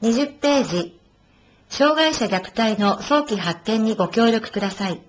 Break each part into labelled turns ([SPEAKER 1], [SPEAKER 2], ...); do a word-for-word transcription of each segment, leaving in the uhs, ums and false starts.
[SPEAKER 1] にじゅうページ、障害者虐待の早期発見にご協力ください。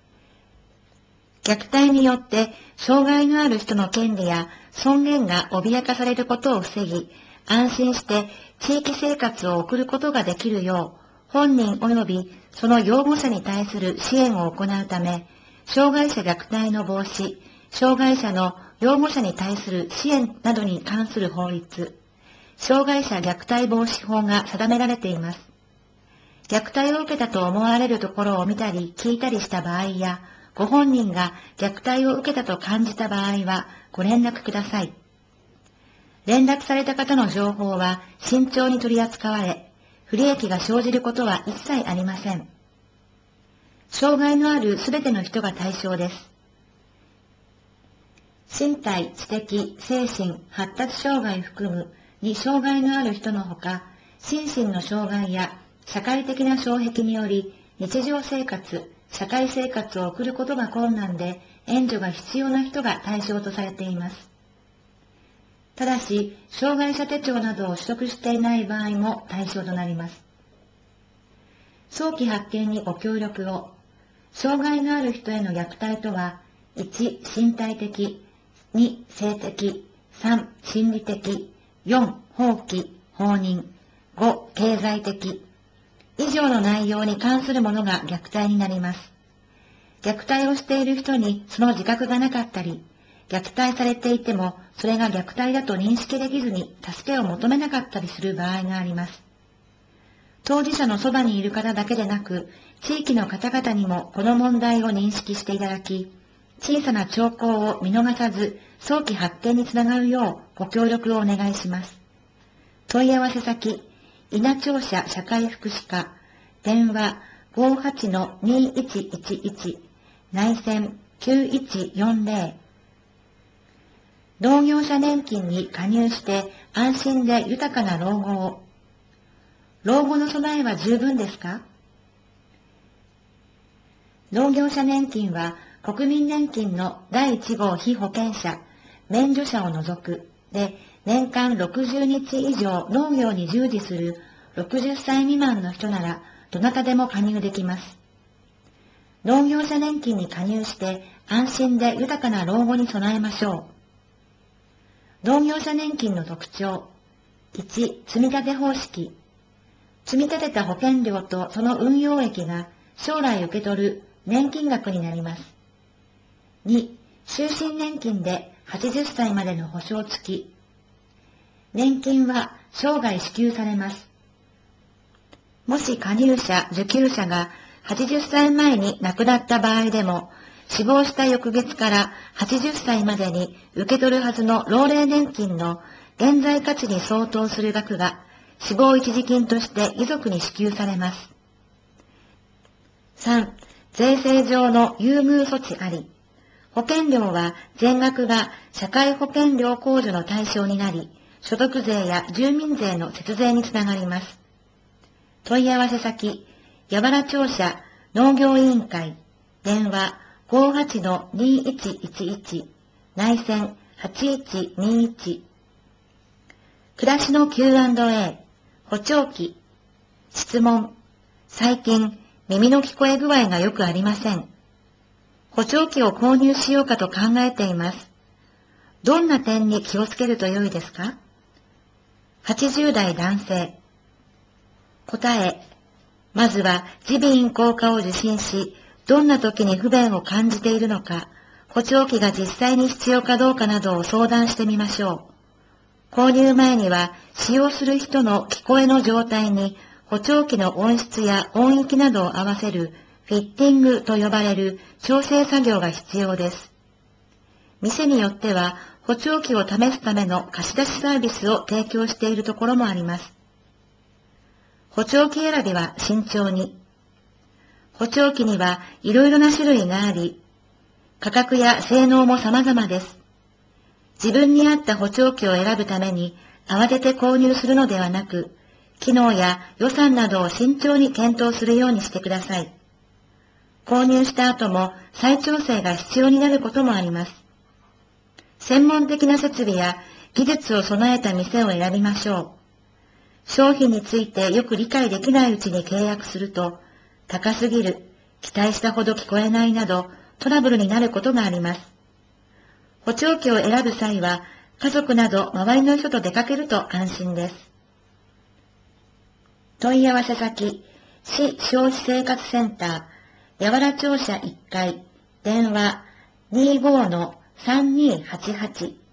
[SPEAKER 1] 虐待によって障害のある人の権利や尊厳が脅かされることを防ぎ、安心して地域生活を送ることができるよう、本人及びその養護者に対する支援を行うため、障害者虐待の防止、障害者の養護者に対する支援などに関する法律、障害者虐待防止法が定められています。虐待を受けたと思われるところを見たり聞いたりした場合や、ご本人が虐待を受けたと感じた場合はご連絡ください。連絡された方の情報は慎重に取り扱われ、不利益が生じることは一切ありません。障害のあるすべての人が対象です。身体、知的、精神、発達障害含むに障害のある人のほか、心身の障害や社会的な障壁により日常生活、社会生活を送ることが困難で援助が必要な人が対象とされています。ただし、障害者手帳などを取得していない場合も対象となります。早期発見にご協力を。障害のある人への虐待とは、いち、身体的、に、性的、さん、心理的、よん、放棄、放任、ご、経済的、以上の内容に関するものが虐待になります。虐待をしている人にその自覚がなかったり、虐待されていてもそれが虐待だと認識できずに助けを求めなかったりする場合があります。当事者のそばにいる方だけでなく、地域の方々にもこの問題を認識していただき、小さな兆候を見逃さず早期発見につながるようご協力をお願いします。問い合わせ先、稲庁舎社会福祉課、電話 ごーはちのにいちいちいち、内線きゅういちよんゼロ。労業者年金に加入して安心で豊かな老後を。老後の備えは十分ですか？労業者年金は国民年金のだいいち号被保険者、免除者を除くで、年間ろくじゅうにち以上農業に従事するろくじゅっさい未満の人ならどなたでも加入できます。農業者年金に加入して安心で豊かな老後に備えましょう。農業者年金の特徴。いち、積み立て方式。積み立てた保険料とその運用益が将来受け取る年金額になります。に、終身年金ではちじゅっさいまでの保証付き。年金は生涯支給されます。もし加入者、受給者がはちじゅっさいまえに亡くなった場合でも、死亡した翌月からはちじゅっさいまでに受け取るはずの老齢年金の現在価値に相当する額が死亡一時金として遺族に支給されます。さん、税制上の優遇措置あり。保険料は全額が社会保険料控除の対象になり、所得税や住民税の節税につながります。問い合わせ先、八原庁舎農業委員会、電話 ごーはちのにいちいちいち、内線はちいちにいち。暮らしの キューアンドエー、補聴器、質問、最近耳の聞こえ具合がよくありません。補聴器を購入しようかと考えています。どんな点に気をつけると良いですか？はちじゅう代男性。答え、まずは耳鼻咽喉科を受診し、どんな時に不便を感じているのか、補聴器が実際に必要かどうかなどを相談してみましょう。購入前には使用する人の聞こえの状態に補聴器の音質や音域などを合わせるフィッティングと呼ばれる調整作業が必要です。店によっては補聴器を試すための貸し出しサービスを提供しているところもあります。補聴器選びは慎重に。補聴器にはいろいろな種類があり、価格や性能も様々です。自分に合った補聴器を選ぶために慌てて購入するのではなく、機能や予算などを慎重に検討するようにしてください。購入した後も再調整が必要になることもあります。専門的な設備や技術を備えた店を選びましょう。 商品についてよく理解できないうちに契約すると、高すぎる、期待したほど聞こえないなどトラブルになることがあります。補聴器を選ぶ際は、家族など周りの人と出かけると安心です。問い合わせ先、市消費生活センター、八原庁舎いっかい、電話 にじゅうごのさんにーはちはち